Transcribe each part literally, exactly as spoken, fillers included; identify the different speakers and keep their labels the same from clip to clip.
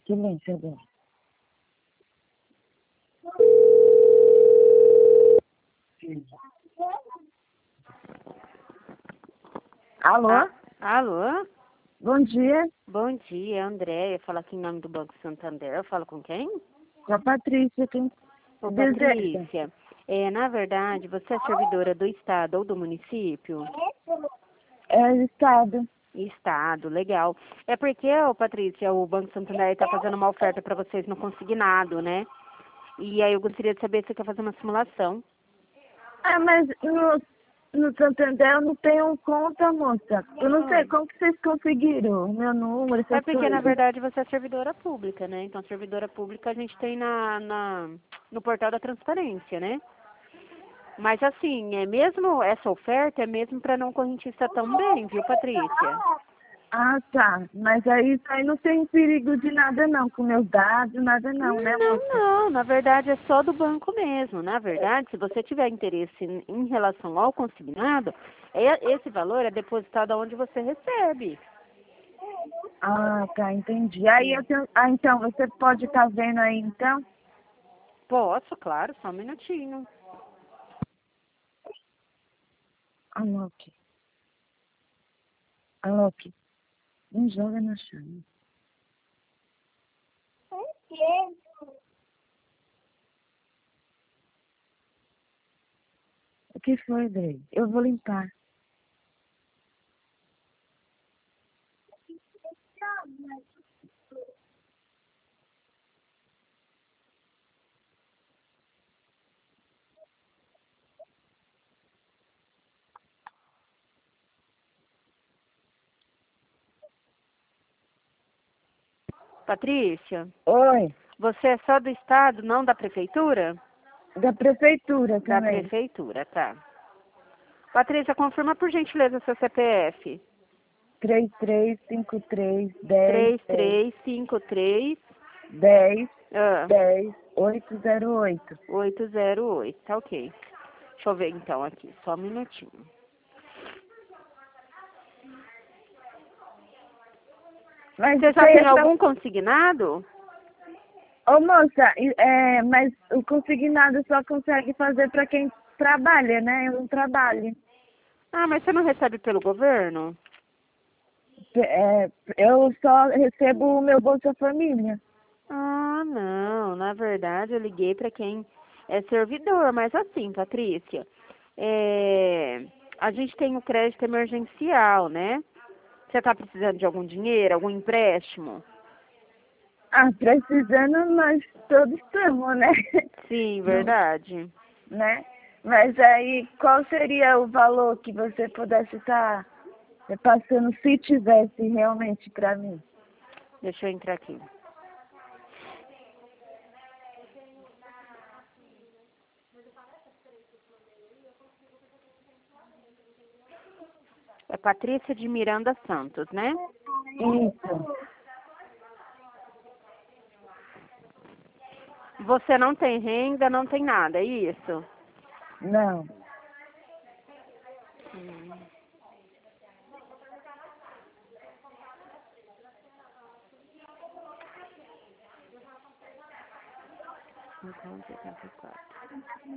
Speaker 1: silêncio agora. Alô?
Speaker 2: Ah, alô?
Speaker 1: Bom dia,
Speaker 2: Bom dia, André. Eu falo aqui em nome do Banco Santander. Eu falo com quem?
Speaker 1: com a Patrícia. Quem
Speaker 2: Ô,
Speaker 1: deseja?
Speaker 2: Patrícia, é, na verdade, você é servidora do Estado ou do município?
Speaker 1: É o Estado.
Speaker 2: Estado, legal. É porque, ô, Patrícia, o Banco Santander está fazendo uma oferta para vocês no consignado, né? E aí eu gostaria de saber se você quer fazer uma simulação.
Speaker 1: Ah, mas no, no Santander eu não tenho conta, moça. Eu não sei como que vocês conseguiram o meu número,
Speaker 2: É
Speaker 1: essas
Speaker 2: porque, na
Speaker 1: coisas.
Speaker 2: verdade, você é servidora pública, né? Então, servidora pública a gente tem na, na, no portal da transparência, né? Mas, assim, é mesmo essa oferta é mesmo para não correntista também, viu, Patrícia?
Speaker 1: Ah, tá. Mas aí isso aí não tem perigo de nada não, com meus dados, nada não, né,
Speaker 2: Não,
Speaker 1: moça?
Speaker 2: não, na verdade é só do banco mesmo. Na verdade, se você tiver interesse em, em relação ao consignado, é- esse valor é depositado onde você recebe.
Speaker 1: Ah, tá, entendi. Aí eu tenho... Ah, então, você pode estar vendo aí, então?
Speaker 2: Posso, claro, só um minutinho.
Speaker 1: Alok. Alok. Não joga na chama. O que foi, Drey? Eu vou limpar.
Speaker 2: Patrícia,
Speaker 1: Oi,
Speaker 2: você é só do estado, não da prefeitura?
Speaker 1: da prefeitura
Speaker 2: Da
Speaker 1: também.
Speaker 2: prefeitura, tá. Patrícia, confirma por gentileza seu C P F.
Speaker 1: três três cinco três dez
Speaker 2: Três três cinco três
Speaker 1: dez
Speaker 2: ah,
Speaker 1: dez oito zero oito.
Speaker 2: oito zero oito, tá ok. Deixa eu ver então aqui, só um minutinho.
Speaker 1: Mas
Speaker 2: Você
Speaker 1: isso
Speaker 2: já
Speaker 1: aí
Speaker 2: tem
Speaker 1: é pra...
Speaker 2: algum consignado?
Speaker 1: Ô moça, e- é, mas o consignado só consegue fazer para quem trabalha, né? Eu não trabalho.
Speaker 2: Ah, mas você não recebe pelo governo?
Speaker 1: É, eu só recebo o meu Bolsa Família.
Speaker 2: Ah, não. Na verdade, eu liguei para quem é servidor, mas assim, Patrícia, é, a gente tem o crédito emergencial, né? Você está precisando de algum dinheiro, algum empréstimo?
Speaker 1: Ah, precisando nós todos estamos, né?
Speaker 2: Sim,
Speaker 1: Não,
Speaker 2: verdade.
Speaker 1: né? Mas aí, qual seria o valor que você pudesse estar passando se tivesse realmente para mim?
Speaker 2: Deixa eu entrar aqui. É Patrícia de Miranda Santos, né?
Speaker 1: Isso.
Speaker 2: Você não tem renda, não tem nada, é isso?
Speaker 1: Não.
Speaker 2: Hum. cinquenta e oitenta e quatro.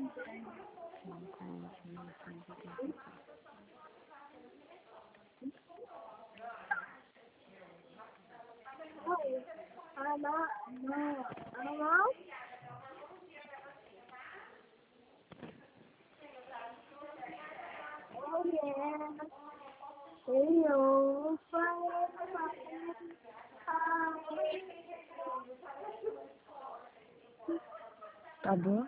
Speaker 1: Tá bom?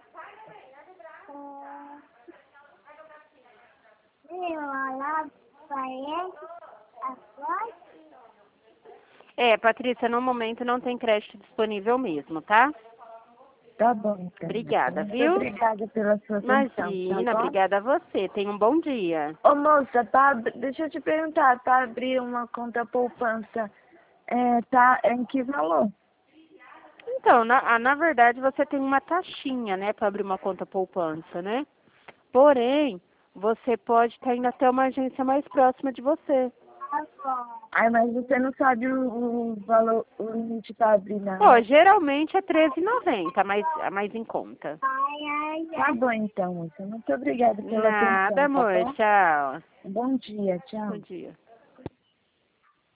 Speaker 2: É, Patrícia, no momento não tem crédito disponível mesmo, tá?
Speaker 1: Tá bom, então.
Speaker 2: Obrigada,
Speaker 1: Muito
Speaker 2: viu?
Speaker 1: obrigada pela sua atenção, tá
Speaker 2: Imagina,
Speaker 1: bom?
Speaker 2: obrigada a você. Tenha um bom dia.
Speaker 1: Ô moça, pra, ab- deixa eu te perguntar, para abrir uma conta poupança, é, tá em que valor?
Speaker 2: Então, na, ah, na verdade, você tem uma taxinha, né, para abrir uma conta poupança, né? Porém, você pode estar indo até uma agência mais próxima de você.
Speaker 1: Ai, mas você não sabe o, o valor, o limite pra abrir, não.
Speaker 2: Pô, geralmente é treze e noventa, mais, mais em conta.
Speaker 1: Tá bom, então, moça. Muito obrigada pela atenção,
Speaker 2: Nada,
Speaker 1: tá
Speaker 2: amor.
Speaker 1: bom?
Speaker 2: Tchau.
Speaker 1: Bom dia, tchau.
Speaker 2: Bom dia.